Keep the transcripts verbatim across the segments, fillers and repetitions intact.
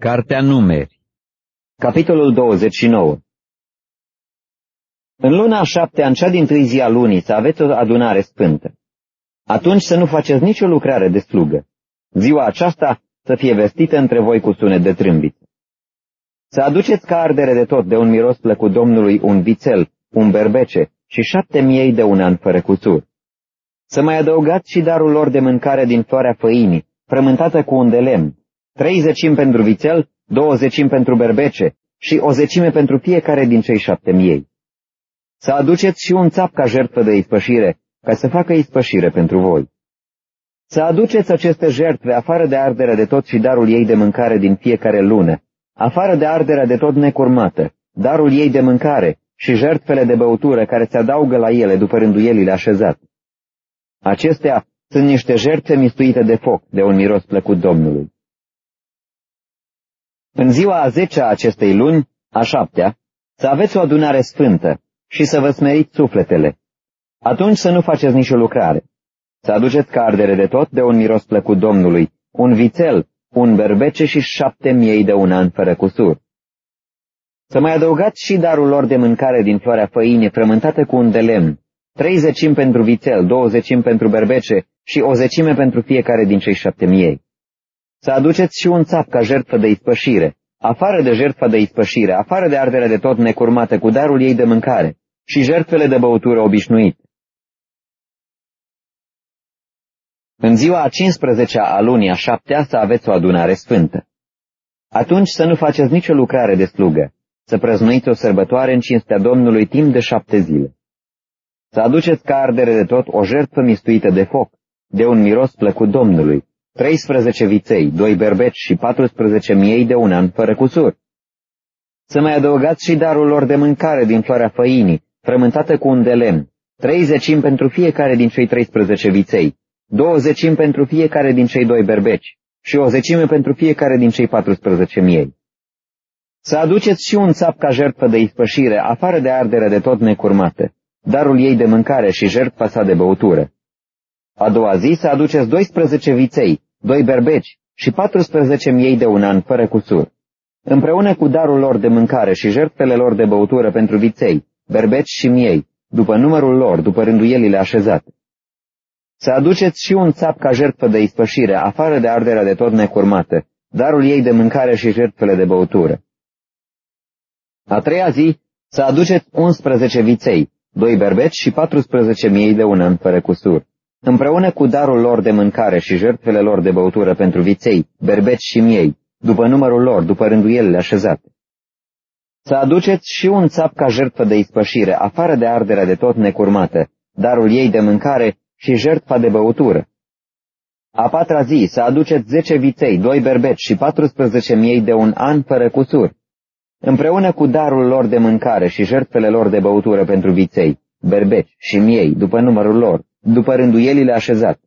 Cartea Numeri, capitolul douăzeci și nouă. În luna a șaptea, în cea dintâi zi a lunii, să aveți o adunare sfântă. Atunci să nu faceți nicio lucrare de slugă. Ziua aceasta să fie vestită între voi cu sunet de trâmbiță. Să aduceți ca ardere de tot de un miros plăcut Domnului un vițel, un berbece și șapte miei de un an fără cusur. Să mai adăugați și darul lor de mâncare din floarea făinii, frământată cu un de lemn, trei zecimi pentru vițel, două zecimi pentru berbece și o zecime pentru fiecare din cei șapte miei. Să aduceți și un țap ca jertfă de ispășire, ca să facă ispășire pentru voi. Să aduceți aceste jertfe afară de arderea de tot și darul ei de mâncare din fiecare lună, afară de arderea de tot necurmată, darul ei de mâncare și jertfele de băutură care se adaugă la ele după rânduielile așezate. Acestea sunt niște jertfe mistuite de foc, de un miros plăcut Domnului. În ziua a zecea acestei luni, a șaptea, să aveți o adunare sfântă și să vă smeriți sufletele. Atunci să nu faceți nicio lucrare. Să aduceți ca ardere de tot de un miros plăcut Domnului, un vițel, un berbece și șapte miei de un an fără cusur. Să mai adăugați și darul lor de mâncare din floarea făinii frământată cu un de lemn, trei zecimi pentru vițel, două zecimi pentru berbece și o zecime pentru fiecare din cei șapte miei. Să aduceți și un țap ca jertfă de ispășire, afară de jertfa de ispășire, afară de arderea de tot necurmată cu darul ei de mâncare și jertfele de băutură obișnuite. În ziua a cincesprezecea a lunii a șaptea să aveți o adunare sfântă. Atunci să nu faceți nicio lucrare de slugă, să prăznuiți o sărbătoare în cinstea Domnului timp de șapte zile. Să aduceți ca ardere de tot o jertfă mistuită de foc, de un miros plăcut Domnului, treisprezece viței, doi berbeci și patrusprezece miei de un an fără cusur. Să mai adăugați și darul lor de mâncare din floarea făinii, frământată cu un de lemn, trei zecimi pentru fiecare din cei treisprezece viței, două zecimi pentru fiecare din cei doi berbeci și o zecime pentru fiecare din cei patrusprezece miei. Să aduceți și un țap ca jertfă de ispășire, afară de ardere de tot necurmată, darul ei de mâncare și jertfa sa de băutură. A doua zi să aduceți doisprezece viței, doi berbeci și patrusprezece miei de un an fără cusur, împreună cu darul lor de mâncare și jertfele lor de băutură pentru viței, berbeci și miei, după numărul lor, după rânduielile așezate. Să aduceți și un țap ca jertfă de ispășire, afară de arderea de tot necurmată, darul ei de mâncare și jertfele de băutură. A treia zi să aduceți unsprezece viței, doi berbeci și patrusprezece miei de un an fără cusur, împreună cu darul lor de mâncare și jertfele lor de băutură pentru viței, berbeci și miei, după numărul lor, după rânduielile așezate. Să aduceți și un țap ca jertfă de ispășire, afară de arderea de tot necurmată, darul ei de mâncare și jertfa de băutură. A patra zi să aduceți zece viței, doi berbeci și patrusprezece miei de un an fără cusur, împreună cu darul lor de mâncare și jertfele lor de băutură pentru viței, berbeci și miei, după numărul lor, după rânduielile așezate.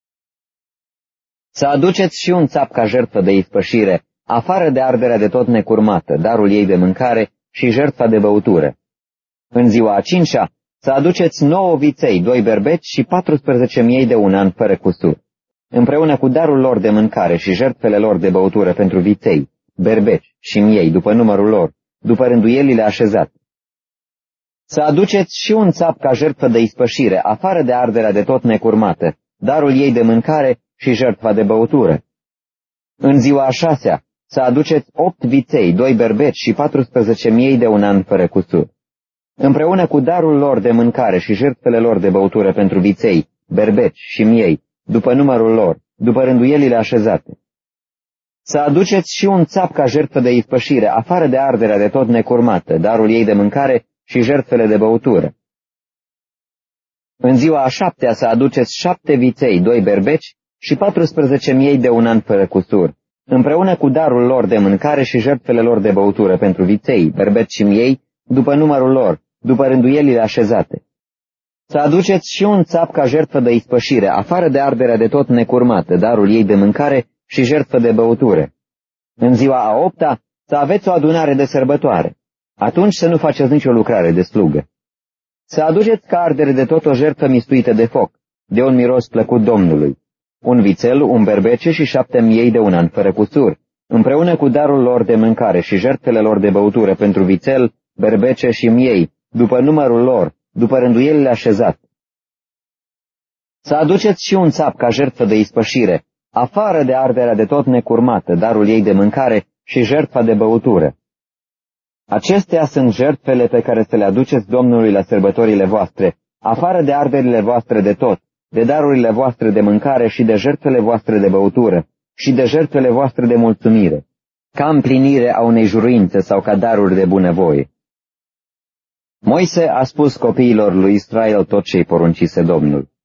Să aduceți și un țap ca jertfă de ispășire, afară de arderea de tot necurmată, darul ei de mâncare și jertfa de băutură. În ziua a cincea să aduceți nouă viței, doi berbeci și patrusprezece miei de un an fără cusur, împreună cu darul lor de mâncare și jertfele lor de băutură pentru viței, berbeci și miei, după numărul lor, după rânduielile așezate. Să aduceți și un țap ca jertfă de ispășire, afară de arderea de tot necurmată, darul ei de mâncare și jertfa de băutură. În ziua a șasea să aduceți opt viței, doi berbeci și patrusprezece miei de un an fără cusur, împreună cu darul lor de mâncare și jertfele lor de băutură pentru viței, berbeci și miei, după numărul lor, după rânduielile așezate. Să aduceți și un țap ca jertfă de ispășire, afară de arderea de tot necurmată, darul ei de mâncare și jertfele de băutură. În ziua a șaptea să aduceți șapte viței, doi berbeci și patrusprezece miei de un an fără cusur, împreună cu darul lor de mâncare și jertfele lor de băutură pentru viței, berbeci și miei, după numărul lor, după rânduielile așezate. Să aduceți și un țap ca jertfă de ispășire, afară de arderea de tot necurmată, darul ei de mâncare și jertfă de băutură. În ziua a opta să aveți o adunare de sărbătoare. Atunci să nu faceți nicio lucrare de slugă. Să aduceți ca ardere de tot o jertfă mistuită de foc, de un miros plăcut Domnului, un vițel, un berbece și șapte miei de un an fără cusur, împreună cu darul lor de mâncare și jertfele lor de băutură pentru vițel, berbece și miei, după numărul lor, după rânduielile așezate. Să aduceți și un țap ca jertfă de ispășire, afară de arderea de tot necurmată, darul ei de mâncare și jertfa de băutură. Acestea sunt jertfele pe care să le aduceți Domnului la sărbătorile voastre, afară de arderile voastre de tot, de darurile voastre de mâncare și de jertfele voastre de băutură și de jertfele voastre de mulțumire, ca împlinire a unei juruințe sau ca daruri de bunăvoie. Moise a spus copiilor lui Israel tot ce-i poruncise Domnul.